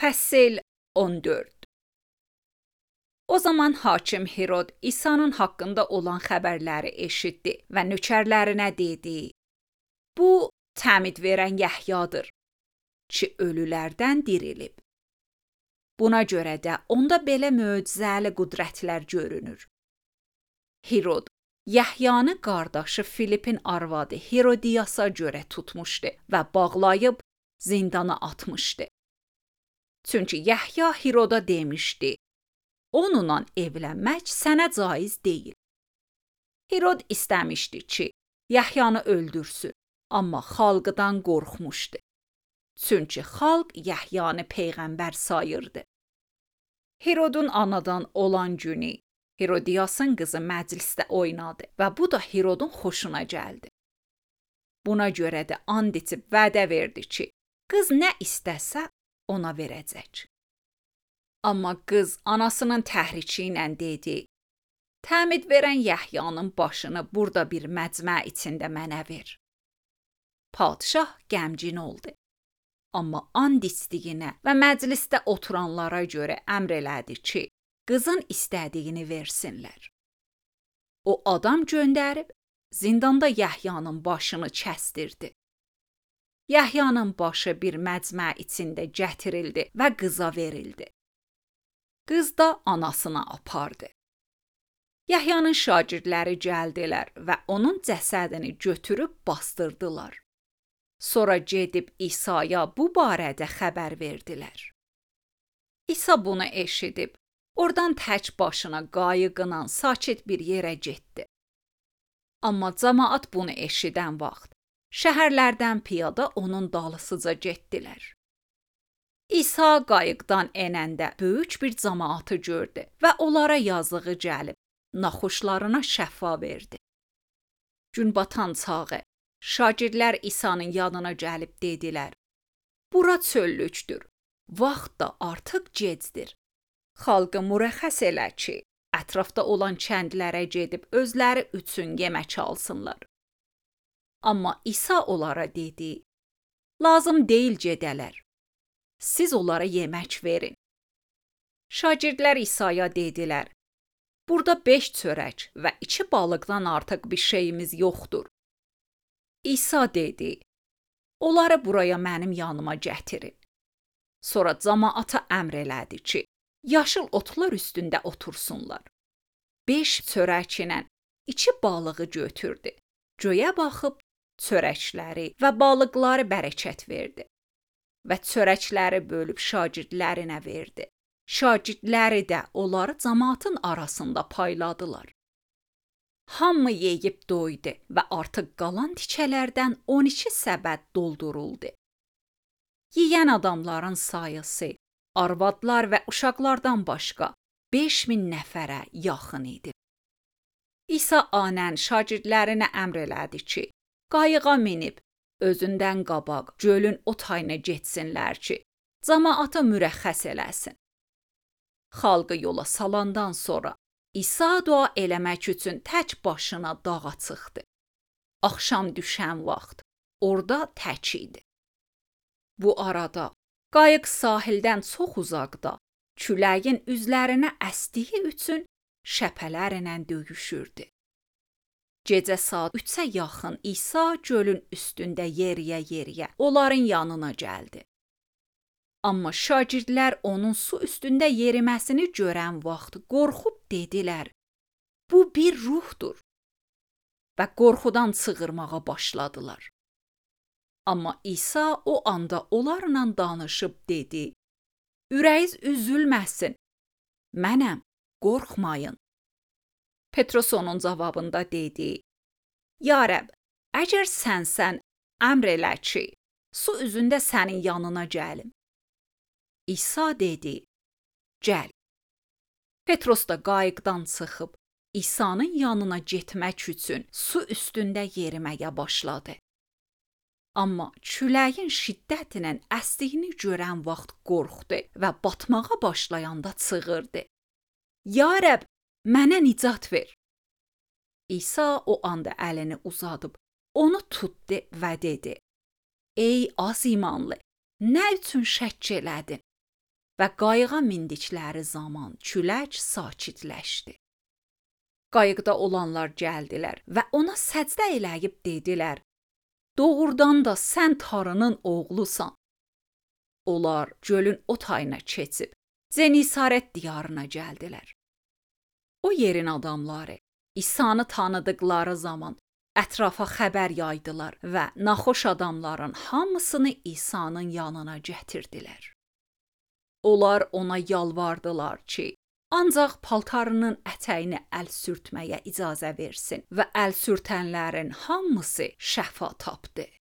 Fəsil 14. O zaman hakim Herod İsa'nın haqqında olan xəbərləri eşitdi və nökərlərinə dedi: Bu təmid verən Yəhyadır ki, ölülərdən dirilib. Buna görə də onda belə möcüzəli qüdrətlər görünür. Herod Yəhyanı qardaşı Filipin arvadı Herodiyasa görə tutmuşdu və bağlayıb zindana atmışdı. Çünki Yəhya Heroda demişdi: onunla evlənmək sənə caiz deyil. Herod istəmişdi ki, Yəhyanı öldürsün, amma xalqdan qorxmuşdu. Çünki xalq Yəhyanı peyğəmbər sayırdı. Herodun anadan olan günü Herodiyasın qızı məclisdə oynadı və bu da Herodun xoşuna gəldi. Buna görə də and içib vədə verdi ki, qız nə istəsə ona verəcək. Amma qız anasının təhriki ilə dedi: təmid verən Yəhyanın başını burada bir məcmə içində mənə ver. Padşah qəmgin oldu. Amma and içdiyinə və məclisdə oturanlara görə əmr elədi ki, qızın istədiyini versinlər. O adam göndərib zindanda Yəhyanın başını kəsdirdi. Yəhyanın başı bir məcmə içində gətirildi və qıza verildi. Qız da anasına apardı. Yəhyanın şagirdləri gəldilər və onun cəsədini götürüb bastırdılar. Sonra gedib İsa'ya bu barədə xəbər verdilər. İsa bunu eşidib, oradan tək başına qayıqla sakit bir yerə getdi. Amma cəmaət bunu eşidən vaxt şəhərlərdən piyada onun dalısıca getdilər. İsa qayıqdan enəndə böyük bir cəmaatı gördü və onlara yazığı gəlib, naxoşlarına şəfa verdi. Gün batan çağı şagirdlər İsa'nın yanına gəlib dedilər: bura çöllükdür, vaxt da artıq gecdir. Xalqı mürəxxəs elə ki, ətrafda olan kəndlərə gedib özləri üçün yemək alsınlar. Amma İsa onlara dedi: lazım deyil gedələr. Siz onlara yemək verin. Şagirdlər İsa'ya dedilər: burada 5 çörək və 2 balıqdan artıq bir şeyimiz yoxdur. İsa dedi: onları buraya mənim yanıma gətirin. Sonra cəmaata əmr elədi ki, yaşıl otlar üstündə otursunlar. 5 çörək ilə 2 balığı götürdü. Göyə baxıb çörəkləri və balıqları bərəkət verdi. Və çörəkləri bölüb şagirdlərinə verdi. Şagirdləri də onları cəmaatın arasında payladılar. Hamı yeyib doydu və artıq qalan tikələrdən 12 səbət dolduruldu. Yeyən adamların sayısı arvadlar və uşaqlardan başqa 5000 nəfərə yaxın idi. İsa anən şagirdlərinə əmr elədi ki, qayığa minib özündən qabaq gölün o tayına getsinlər ki, cəmaatı mürəxxəs eləsin. Xalqı yola salandan sonra İsa dua eləmək üçün tək başına dağa çıxdı. Axşam düşən vaxt orada tək idi. Bu arada qayıq sahildən çox uzaqda, küləyin üzlərinə əsdiyi üçün şəpələrlə döyüşürdü. Gecə saat 3-ə yaxın İsa gölün üstündə yeriyə-yeriyə onların yanına gəldi. Amma şagirdlər onun su üstündə yeriməsini görən vaxt qorxub dedilər: bu bir ruhdur. Və qorxudan çığırmağa başladılar. Amma İsa o anda onlarla danışıb dedi: ürəyiniz üzülməsin, mənəm, qorxmayın. Petros onun cavabında dedi: ya Rəbb, əgər sənsən, əmr elə ki, su üzündə sənin yanına gəlim. İsa dedi: gəl. Petros da qayıqdan çıxıb İsa'nın yanına getmək üçün su üstündə yeriməyə başladı. Amma küləyin şiddətlə əsdiyini görən vaxt qorxdu və batmağa başlayanda çığırdı: ya Rəbb, mənə nicat ver. İsa o anda əlini uzadıb onu tutdu və dedi: ey az imanlı, nə üçün şəkk elədin? və qayığa mindikləri zaman külək sakitləşdi. Qayıqda olanlar gəldilər və ona səcdə eləyib dedilər: "Doğrudan da sən Tanrının oğlusan." Onlar gölün o tayına keçib Zenisaret diyarına gəldilər. O yerin adamları İsa'nı tanıdıqları zaman ətrafa xəbər yaydılar və naxoş adamların hamısını İsa'nın yanına gətirdilər. Onlar ona yalvardılar ki, ancaq paltarının ətəyini əl sürtməyə icazə versin və əl sürtənlərin hamısı şəfa tapdı.